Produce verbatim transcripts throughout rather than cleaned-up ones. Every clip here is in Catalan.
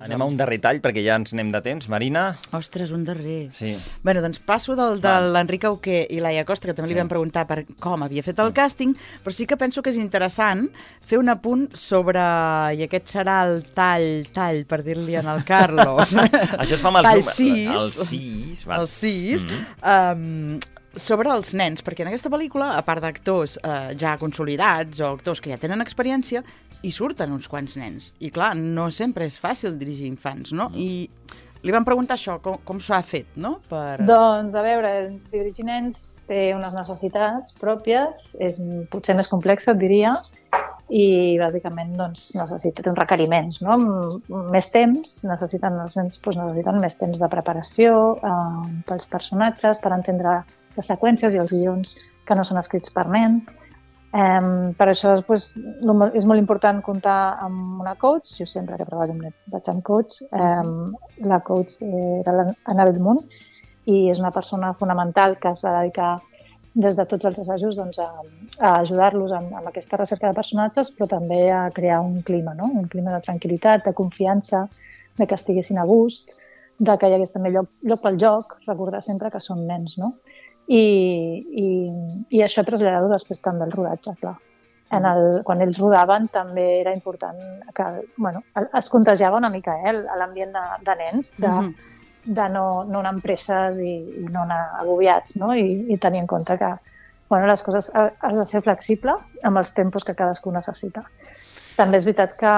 Anem a un darrer tall, perquè ja ens anem de temps. Marina? Ostres, un darrer. Sí. Bueno, doncs passo del de l'Enric Auqué i Laia Costa, que també li vam preguntar per com havia fet el càsting, però sí que penso que és interessant fer un apunt sobre, i aquest serà el tall, tall, per dir-li en el Carlos. Això es fa amb els tall números. sis. El sis. Va. El sis. Mm-hmm. Um, sobre els nens, perquè en aquesta pel·lícula, a part d'actors eh, ja consolidats o actors que ja tenen experiència, hi surten uns quants nens. I clar, no sempre és fàcil dirigir infants, no? Mm. I li vam preguntar això, com, com s'ha fet, no? Per... Doncs, a veure, dirigir nens té unes necessitats pròpies, és potser més complexa, et diria, i bàsicament doncs, necessita uns requeriments, no? Més temps, necessiten, els nens doncs, necessiten més temps de preparació eh, pels personatges, per entendre les seqüències i els guions que no són escrits per nens. Um, per això pues, és molt important comptar amb una coach. Jo sempre que treballo amb nens vaig amb coach. Um, la coach era l'Anabel Munt i és una persona fonamental que es va dedicar des de tots els assajos doncs, a, a ajudar-los amb, amb aquesta recerca de personatges, però també a crear un clima, no? Un clima de tranquil·litat, de confiança, de que estiguessin a gust, de que hi hagués també lloc, lloc pel joc, recordar sempre que són nens, no? I, i, i això traslladar-ho després també al rodatge, clar. En el, quan ells rodaven també era important que bueno, es contagiava una mica eh, l'ambient de, de nens, de, mm-hmm. de no, no anar amb presses i, i no anar agobiats, no? I, i tenir en compte que bueno, les coses has de ser flexible amb els tempos que cadascú necessita. També és veritat que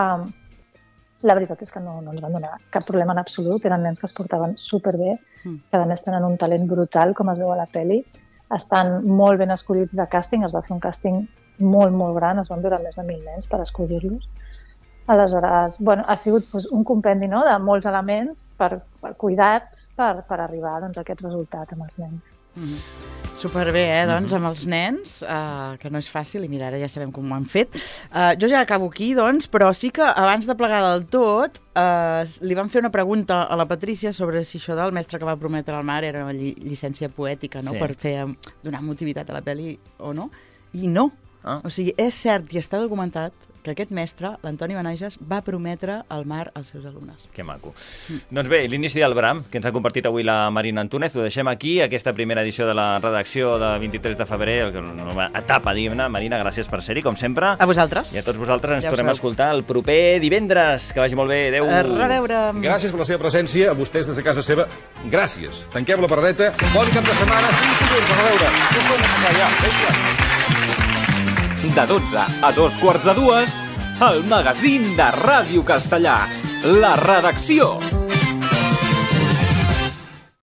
la veritat és que no, no ens van donar cap problema en absolut. Eren nens que es portaven superbé, mm. que a més tenen un talent brutal, com es veu a la pel·li. Estan molt ben escollits de càsting, es va fer un càsting molt, molt gran, es van veure més de mil nens per escollir-los. Aleshores, bueno, ha sigut doncs, un compendi no, de molts elements per, per cuidats per, per arribar doncs, a aquest resultat amb els nens. Mm-hmm. Superbé, eh, doncs, amb els nens, uh, que no és fàcil, i mira, ara ja sabem com ho han fet. Uh, jo ja acabo aquí, doncs, però sí que abans de plegar del tot, uh, li vam fer una pregunta a la Patrícia sobre si això del mestre que va prometre al mar era una lli llicència poètica, no?, sí. Per fer, donar motivitat a la pel·li o no, i no. Ah. O sigui, és cert i està documentat que aquest mestre, l'Antoni Benages, va prometre el mar als seus alumnes. Que maco. Mm. Doncs bé, l'inici del Bram, que ens ha compartit avui la Marina Antúnez, ho deixem aquí, aquesta primera edició de la redacció de vint-i-tres de febrer, una nova etapa, diguem-ne. Marina, gràcies per ser-hi, com sempre. A vosaltres. I a tots vosaltres ens ja tornem a escoltar el proper divendres. Que vagi molt bé. Adéu. A reveure. Gràcies per la seva presència, a vostès des de casa seva. Gràcies. Tanquem la paradeta. Bon cap de setmana. Fins dilluns. A reveure. De dotze a dos quarts de dues, el magazín de Ràdio Castellà, La Redacció.